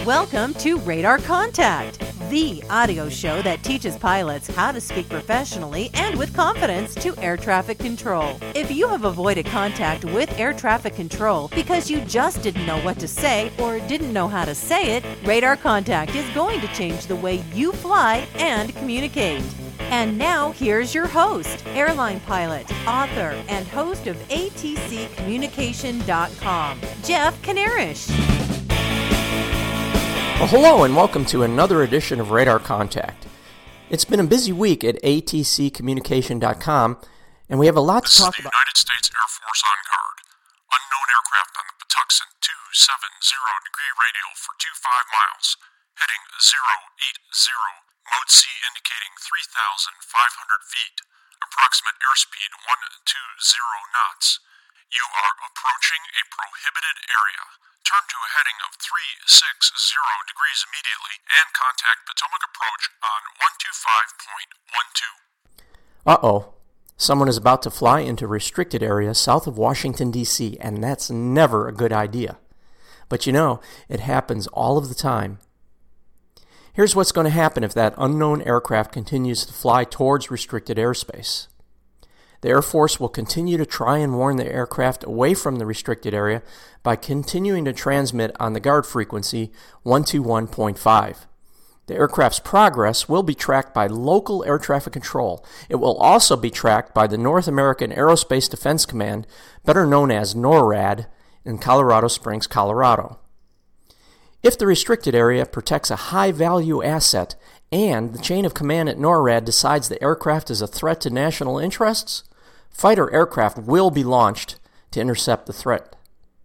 Welcome to Radar Contact, the audio show that teaches pilots how to speak professionally and with confidence to air traffic control. If you have avoided contact with air traffic control because you just didn't know what to say or didn't know how to say it, Radar Contact is going to change the way you fly and communicate. And now, here's your host, airline pilot, author, and host of ATCCommunication.com, Jeff Kanarish. Well, hello and welcome to another edition of Radar Contact. It's been a busy week at ATCCommunication.com, and we have a lot to talk about. United States Air Force on guard. Unknown aircraft on the Patuxent 270-degree radial for 25 miles. Heading 080. Mode C indicating 3,500 feet. Approximate airspeed 120 knots. You are approaching a prohibited area. Turn to a heading of 360 degrees immediately and contact Potomac approach on 125.12. Uh-oh. Someone is about to fly into a restricted area south of Washington, D.C., and that's never a good idea. But you know, it happens all of the time. Here's what's going to happen if that unknown aircraft continues to fly towards restricted airspace. The Air Force will continue to try and warn the aircraft away from the restricted area by continuing to transmit on the guard frequency 121.5. The aircraft's progress will be tracked by local air traffic control. It will also be tracked by the North American Aerospace Defense Command, better known as NORAD, in Colorado Springs, Colorado. If the restricted area protects a high-value asset and the chain of command at NORAD decides the aircraft is a threat to national interests, fighter aircraft will be launched to intercept the threat.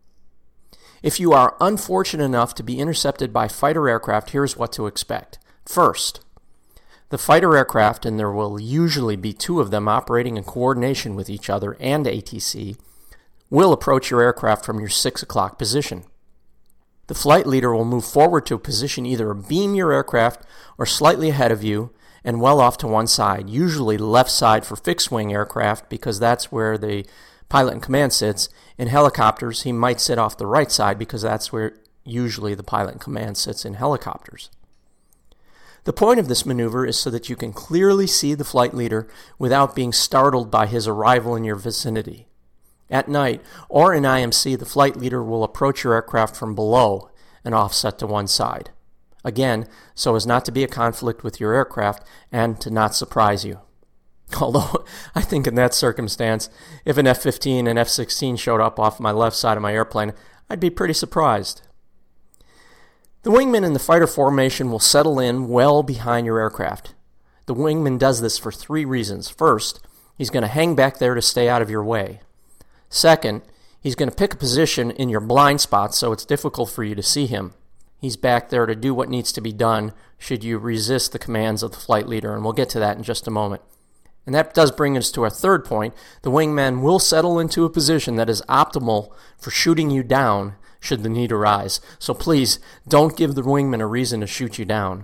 If you are unfortunate enough to be intercepted by fighter aircraft, here's what to expect. First, the fighter aircraft, and there will usually be two of them operating in coordination with each other and ATC, will approach your aircraft from your 6 o'clock position. The flight leader will move forward to a position either abeam your aircraft or slightly ahead of you and well off to one side, usually left side for fixed-wing aircraft because that's where the pilot in command sits. In helicopters, he might sit off the right side because that's where usually the pilot in command sits in helicopters. The point of this maneuver is so that you can clearly see the flight leader without being startled by his arrival in your vicinity. At night, or in IMC, the flight leader will approach your aircraft from below and offset to one side. Again, so as not to be a conflict with your aircraft and to not surprise you. Although, I think in that circumstance, if an F-15 and F-16 showed up off my left side of my airplane, I'd be pretty surprised. The wingman in the fighter formation will settle in well behind your aircraft. The wingman does this for three reasons. First, he's going to hang back there to stay out of your way. Second, he's going to pick a position in your blind spot so it's difficult for you to see him. He's back there to do what needs to be done should you resist the commands of the flight leader, and we'll get to that in just a moment. And that does bring us to our third point. The wingman will settle into a position that is optimal for shooting you down should the need arise. So please, don't give the wingman a reason to shoot you down.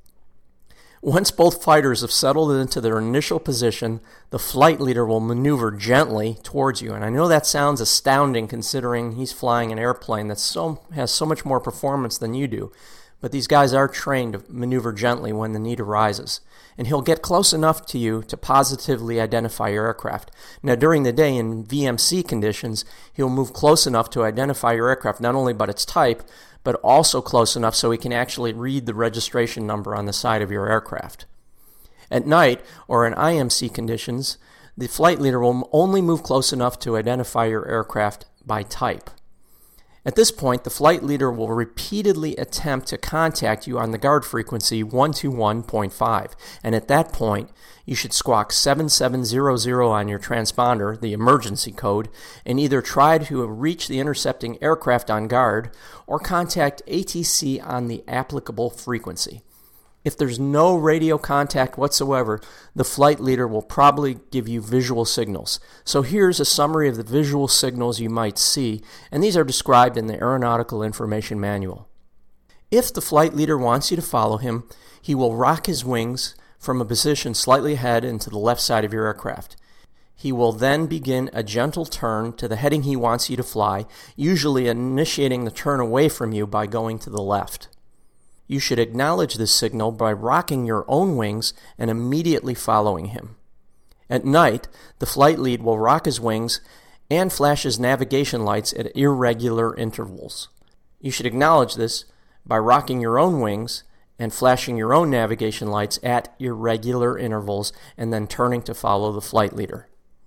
Once both fighters have settled into their initial position, the flight leader will maneuver gently towards you. And I know that sounds astounding considering he's flying an airplane that has so much more performance than you do. But these guys are trained to maneuver gently when the need arises. And he'll get close enough to you to positively identify your aircraft. Now, during the day in VMC conditions, he'll move close enough to identify your aircraft, not only by its type, but also close enough so he can actually read the registration number on the side of your aircraft. At night, or in IMC conditions, the flight leader will only move close enough to identify your aircraft by type. At this point, the flight leader will repeatedly attempt to contact you on the guard frequency 121.5, and at that point, you should squawk 7700 on your transponder, the emergency code, and either try to reach the intercepting aircraft on guard or contact ATC on the applicable frequency. If there's no radio contact whatsoever, the flight leader will probably give you visual signals. So here's a summary of the visual signals you might see, and these are described in the Aeronautical Information Manual. If the flight leader wants you to follow him, he will rock his wings from a position slightly ahead and to the left side of your aircraft. He will then begin a gentle turn to the heading he wants you to fly, usually initiating the turn away from you by going to the left. you should acknowledge this signal by rocking your own wings and immediately following him. At night, the flight lead will rock his wings and flash his navigation lights at irregular intervals. You should acknowledge this by rocking your own wings and flashing your own navigation lights at irregular intervals and then turning to follow the flight leader.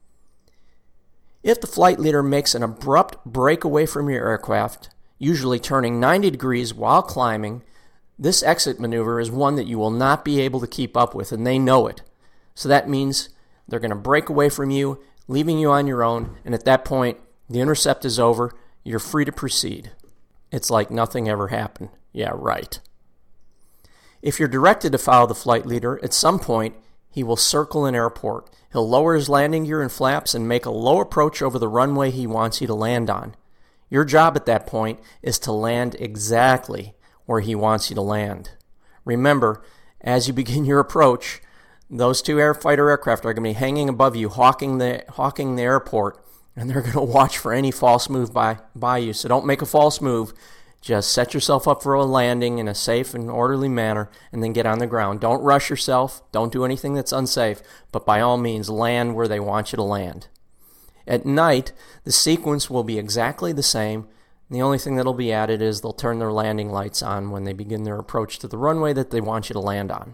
If the flight leader makes an abrupt break away from your aircraft, usually turning 90 degrees while climbing, this exit maneuver is one that you will not be able to keep up with, and they know it. So that means they're going to break away from you, leaving you on your own, and at that point, the intercept is over, you're free to proceed. It's like nothing ever happened. Yeah, right. If you're directed to follow the flight leader, at some point, he will circle an airport. He'll lower his landing gear and flaps and make a low approach over the runway he wants you to land on. Your job at that point is to land exactly where he wants you to land. Remember, as you begin your approach, those two fighter aircraft are going to be hanging above you, hawking the airport, and they're going to watch for any false move by you. So don't make a false move. Just set yourself up for a landing in a safe and orderly manner, and then get on the ground. Don't rush yourself. Don't do anything that's unsafe, but by all means, land where they want you to land. At night, the sequence will be exactly the same. The only thing that'll be added is they'll turn their landing lights on when they begin their approach to the runway that they want you to land on.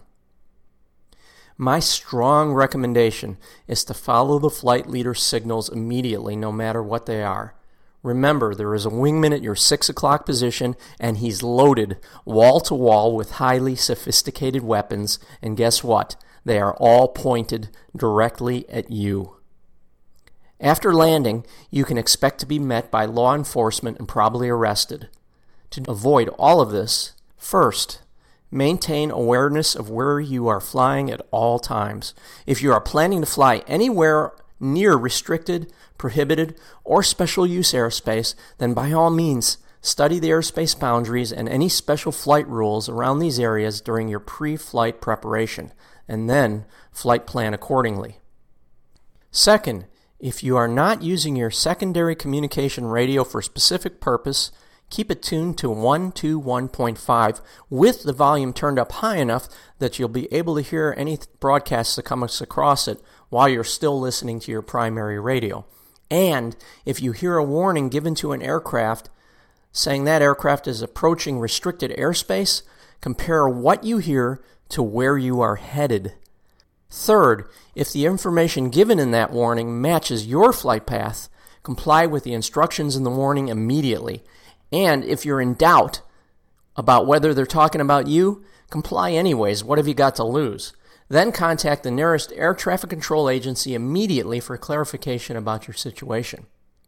My strong recommendation is to follow the flight leader's signals immediately, no matter what they are. Remember, there is a wingman at your 6 o'clock position, and he's loaded wall-to-wall with highly sophisticated weapons, and guess what? They are all pointed directly at you. After landing, you can expect to be met by law enforcement and probably arrested. To avoid all of this, first, maintain awareness of where you are flying at all times. If you are planning to fly anywhere near restricted, prohibited, or special use airspace, then by all means, study the airspace boundaries and any special flight rules around these areas during your pre-flight preparation, and then flight plan accordingly. Second, if you are not using your secondary communication radio for a specific purpose, keep it tuned to 121.5 with the volume turned up high enough that you'll be able to hear any broadcasts that come across it while you're still listening to your primary radio. And if you hear a warning given to an aircraft saying that aircraft is approaching restricted airspace, compare what you hear to where you are headed. Third, if the information given in that warning matches your flight path, comply with the instructions in the warning immediately. And if you're in doubt about whether they're talking about you, comply anyways. What have you got to lose? Then contact the nearest air traffic control agency immediately for clarification about your situation.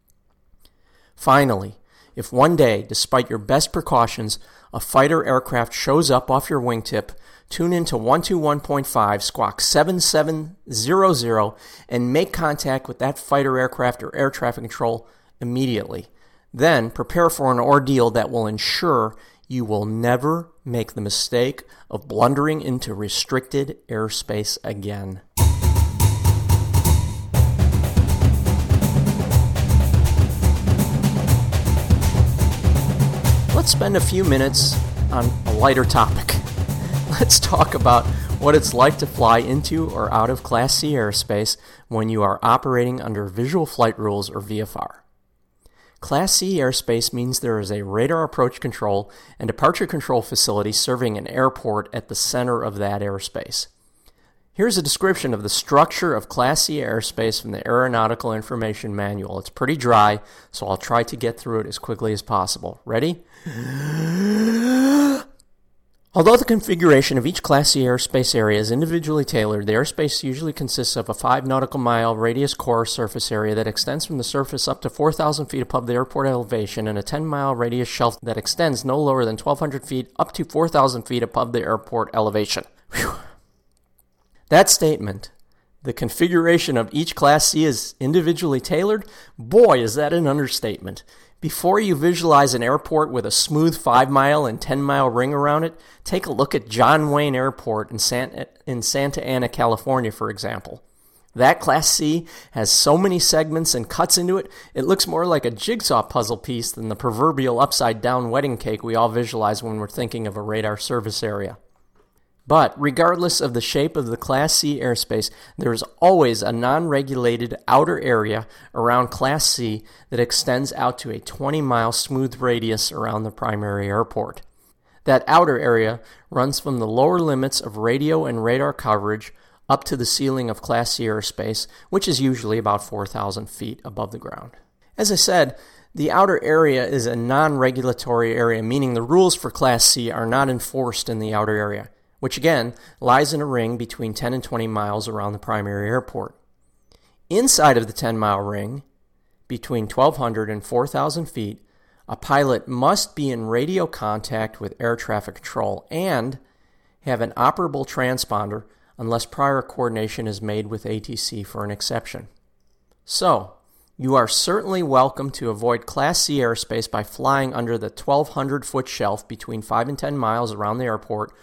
Finally, if one day, despite your best precautions, a fighter aircraft shows up off your wingtip, tune into 121.5 Squawk 7700 and make contact with that fighter aircraft or air traffic control immediately. Then prepare for an ordeal that will ensure you will never make the mistake of blundering into restricted airspace again. Let's spend a few minutes on a lighter topic. Let's talk about what it's like to fly into or out of Class C airspace when you are operating under Visual Flight Rules or VFR. Class C airspace means there is a radar approach control and departure control facility serving an airport at the center of that airspace. Here's a description of the structure of Class C airspace from the Aeronautical Information Manual. It's pretty dry, so I'll try to get through it as quickly as possible. Ready? Although the configuration of each Class C airspace area is individually tailored, the airspace usually consists of a 5 nautical mile radius core surface area that extends from the surface up to 4,000 feet above the airport elevation and a 10-mile radius shelf that extends no lower than 1,200 feet up to 4,000 feet above the airport elevation. Whew. That statement, the configuration of each Class C is individually tailored, boy, is that an understatement. Before you visualize an airport with a smooth 5-mile and 10-mile ring around it, take a look at John Wayne Airport in Santa Ana, California, for example. That Class C has so many segments and cuts into it, it looks more like a jigsaw puzzle piece than the proverbial upside-down wedding cake we all visualize when we're thinking of a radar service area. But regardless of the shape of the Class C airspace, there is always a non-regulated outer area around Class C that extends out to a 20-mile smooth radius around the primary airport. That outer area runs from the lower limits of radio and radar coverage up to the ceiling of Class C airspace, which is usually about 4,000 feet above the ground. As I said, the outer area is a non-regulatory area, meaning the rules for Class C are not enforced in the outer area, which again lies in a ring between 10 and 20 miles around the primary airport. Inside of the 10-mile ring, between 1,200 and 4,000 feet, a pilot must be in radio contact with air traffic control and have an operable transponder unless prior coordination is made with ATC for an exception. So, you are certainly welcome to avoid Class C airspace by flying under the 1,200-foot shelf between 5 and 10 miles around the airport,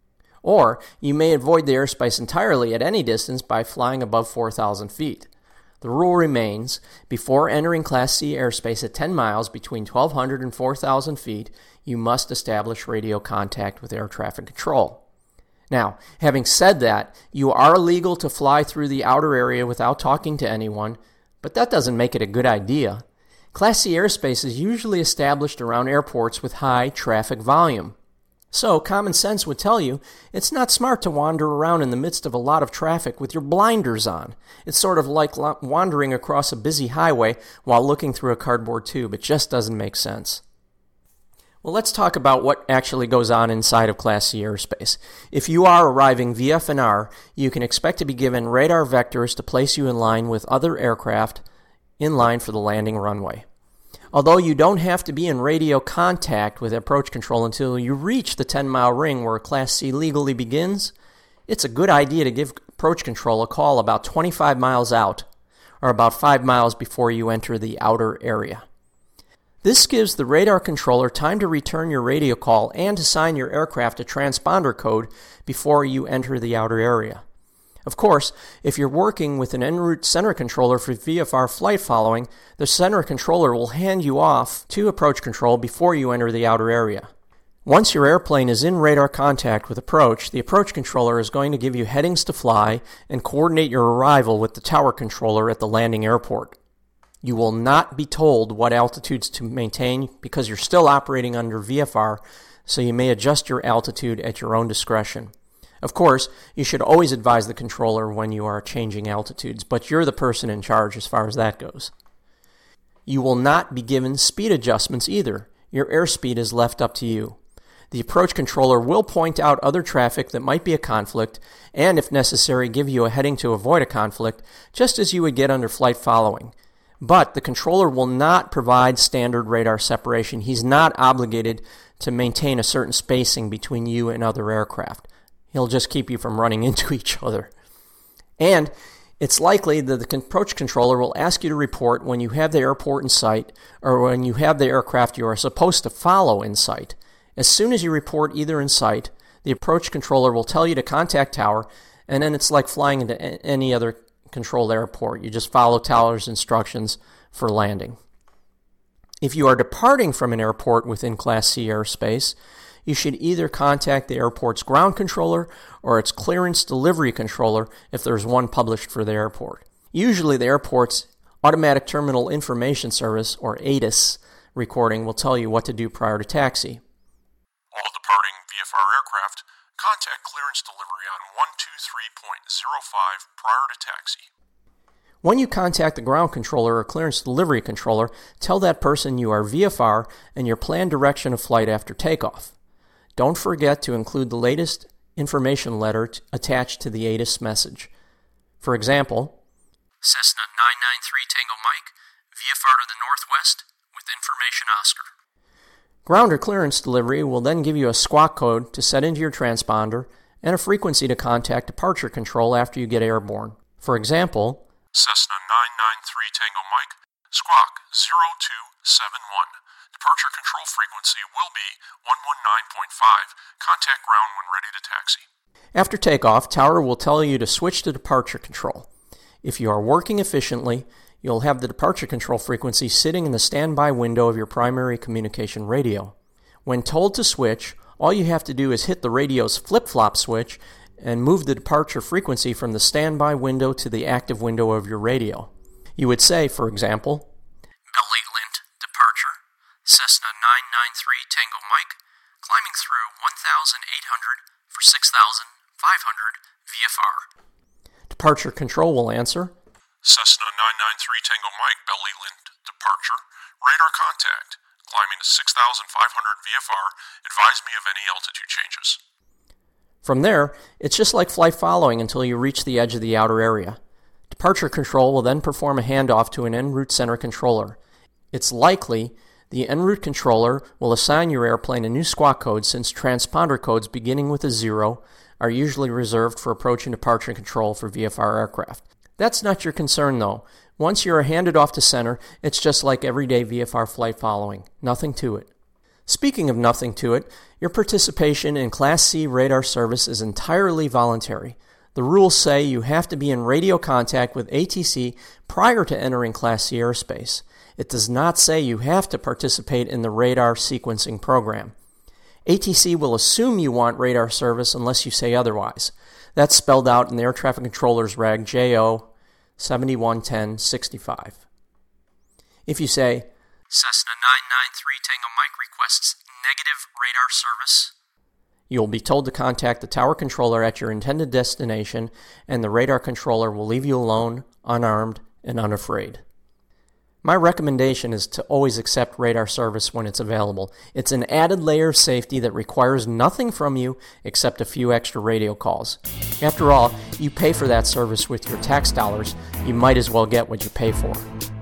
or you may avoid the airspace entirely at any distance by flying above 4,000 feet. The rule remains, before entering Class C airspace at 10 miles between 1,200 and 4,000 feet, you must establish radio contact with air traffic control. Now, having said that, you are legal to fly through the outer area without talking to anyone, but that doesn't make it a good idea. Class C airspace is usually established around airports with high traffic volume. So, common sense would tell you it's not smart to wander around in the midst of a lot of traffic with your blinders on. It's sort of like wandering across a busy highway while looking through a cardboard tube. It just doesn't make sense. Well, let's talk about what actually goes on inside of Class C airspace. If you are arriving VFR, you can expect to be given radar vectors to place you in line with other aircraft in line for the landing runway. Although you don't have to be in radio contact with approach control until you reach the 10-mile ring where Class C legally begins, it's a good idea to give approach control a call about 25 miles out, or about 5 miles before you enter the outer area. This gives the radar controller time to return your radio call and assign your aircraft a transponder code before you enter the outer area. Of course, if you're working with an en route center controller for VFR flight following, the center controller will hand you off to approach control before you enter the outer area. Once your airplane is in radar contact with approach, the approach controller is going to give you headings to fly and coordinate your arrival with the tower controller at the landing airport. You will not be told what altitudes to maintain because you're still operating under VFR, so you may adjust your altitude at your own discretion. Of course, you should always advise the controller when you are changing altitudes, but you're the person in charge as far as that goes. You will not be given speed adjustments either. Your airspeed is left up to you. The approach controller will point out other traffic that might be a conflict, and if necessary, give you a heading to avoid a conflict, just as you would get under flight following. But the controller will not provide standard radar separation. He's not obligated to maintain a certain spacing between you and other aircraft. He'll just keep you from running into each other. And it's likely that the approach controller will ask you to report when you have the airport in sight or when you have the aircraft you are supposed to follow in sight. As soon as you report either in sight, the approach controller will tell you to contact tower, and then it's like flying into any other controlled airport. You just follow tower's instructions for landing. If you are departing from an airport within Class C airspace, you should either contact the airport's ground controller or its clearance delivery controller if there's one published for the airport. Usually the airport's Automatic Terminal Information Service, or ATIS, recording will tell you what to do prior to taxi. All departing VFR aircraft, contact clearance delivery on 123.05 prior to taxi. When you contact the ground controller or clearance delivery controller, tell that person you are VFR and your planned direction of flight after takeoff. Don't forget to include the latest information letter attached to the ATIS message. For example, Cessna 993 Tango Mike, VFR to the northwest with information Oscar. Ground or clearance delivery will then give you a squawk code to set into your transponder and a frequency to contact departure control after you get airborne. For example, Cessna 993 Tango Mike, squawk 0271. Departure control frequency will be 119.5. Contact ground when ready to taxi. After takeoff, tower will tell you to switch to departure control. If you are working efficiently, you'll have the departure control frequency sitting in the standby window of your primary communication radio. When told to switch, all you have to do is hit the radio's flip-flop switch and move the departure frequency from the standby window to the active window of your radio. You would say, for example, Belly Lint departure, Cessna 993 Tango Mike, climbing through 1,800 for 6,500 VFR. Departure control will answer, Cessna 993 Tango Mike, Belly Lint departure, radar contact, climbing to 6,500 VFR, advise me of any altitude changes. From there, it's just like flight following until you reach the edge of the outer area. Departure control will then perform a handoff to an en route center controller. It's likely the en route controller will assign your airplane a new squawk code, since transponder codes beginning with a 0 are usually reserved for approach and departure control for VFR aircraft. That's not your concern though. Once you are handed off to center, it's just like everyday VFR flight following. Nothing to it. Speaking of nothing to it, your participation in Class C radar service is entirely voluntary. The rules say you have to be in radio contact with ATC prior to entering Class C airspace. It does not say you have to participate in the radar sequencing program. ATC will assume you want radar service unless you say otherwise. That's spelled out in the Air Traffic Controller's Reg JO 711065. If you say, Cessna 993 Tango Mike requests negative radar service, you'll be told to contact the tower controller at your intended destination, and the radar controller will leave you alone, unarmed, and unafraid. My recommendation is to always accept radar service when it's available. It's an added layer of safety that requires nothing from you except a few extra radio calls. After all, you pay for that service with your tax dollars. You might as well get what you pay for.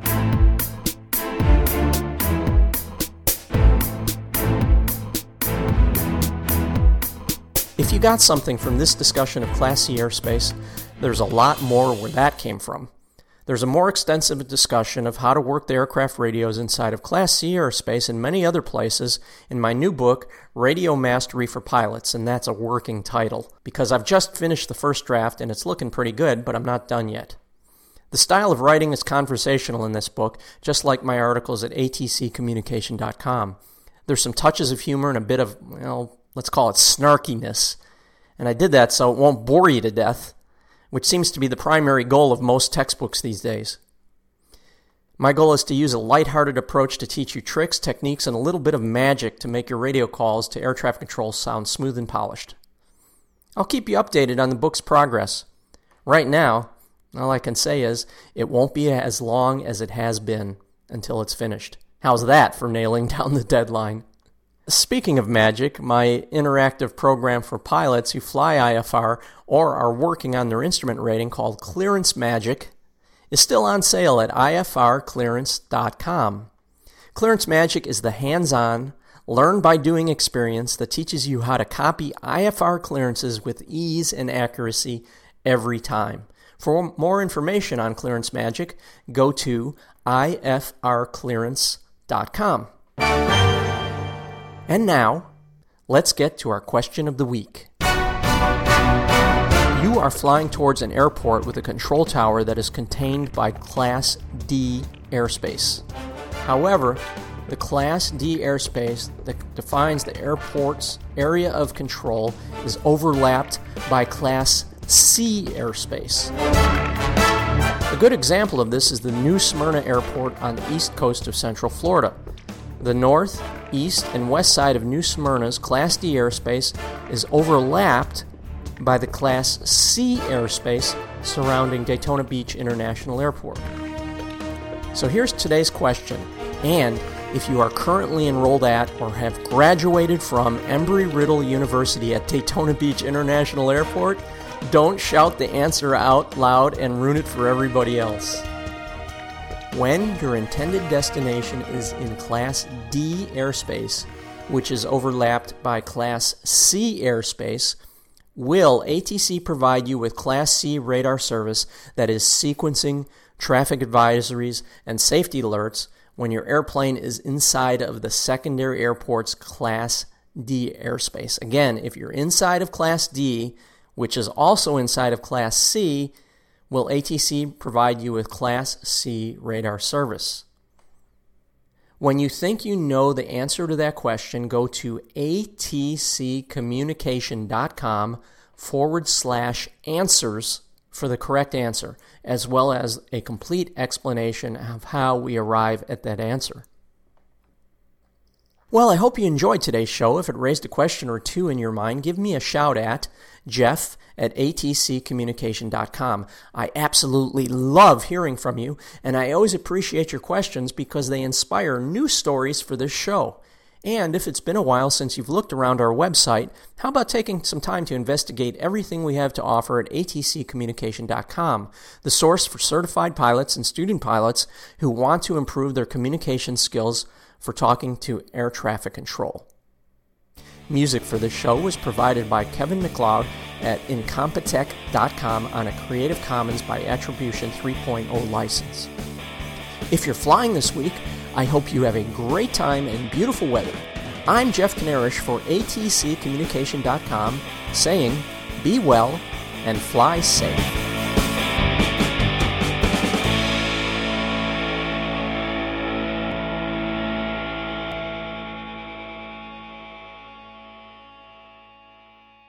If you got something from this discussion of Class C airspace, there's a lot more where that came from. There's a more extensive discussion of how to work the aircraft radios inside of Class C airspace and many other places in my new book, Radio Mastery for Pilots, and that's a working title, because I've just finished the first draft and it's looking pretty good, but I'm not done yet. The style of writing is conversational in this book, just like my articles at atccommunication.com. There's some touches of humor and a bit of, let's call it snarkiness. And I did that so it won't bore you to death, which seems to be the primary goal of most textbooks these days. My goal is to use a lighthearted approach to teach you tricks, techniques, and a little bit of magic to make your radio calls to air traffic control sound smooth and polished. I'll keep you updated on the book's progress. Right now, all I can say is it won't be as long as it has been until it's finished. How's that for nailing down the deadline? Speaking of magic, my interactive program for pilots who fly IFR or are working on their instrument rating called Clearance Magic is still on sale at ifrclearance.com. Clearance Magic is the hands-on, learn-by-doing experience that teaches you how to copy IFR clearances with ease and accuracy every time. For more information on Clearance Magic, go to ifrclearance.com. And now, let's get to our question of the week. You are flying towards an airport with a control tower that is contained by Class D airspace. However, the Class D airspace that defines the airport's area of control is overlapped by Class C airspace. A good example of this is the New Smyrna Airport on the east coast of Central Florida. The north, east, and west side of New Smyrna's Class D airspace is overlapped by the Class C airspace surrounding Daytona Beach International Airport. So here's today's question, and if you are currently enrolled at or have graduated from Embry-Riddle University at Daytona Beach International Airport, don't shout the answer out loud and ruin it for everybody else. When your intended destination is in Class D airspace, which is overlapped by Class C airspace, will ATC provide you with Class C radar service that is sequencing traffic advisories and safety alerts when your airplane is inside of the secondary airport's Class D airspace? Again, if you're inside of Class D, which is also inside of Class C, will ATC provide you with Class C radar service? When you think you know the answer to that question, go to atccommunication.com/answers for the correct answer, as well as a complete explanation of how we arrive at that answer. Well, I hope you enjoyed today's show. If it raised a question or two in your mind, give me a shout at jeff@atccommunication.com. I absolutely love hearing from you, and I always appreciate your questions because they inspire new stories for this show. And if it's been a while since you've looked around our website, how about taking some time to investigate everything we have to offer at atccommunication.com, the source for certified pilots and student pilots who want to improve their communication skills for talking to air traffic control. Music for this show was provided by Kevin MacLeod at incompetech.com on a Creative Commons by Attribution 3.0 license. If you're flying this week, I hope you have a great time and beautiful weather. I'm Jeff Kanarish for atccommunication.com saying, be well and fly safe.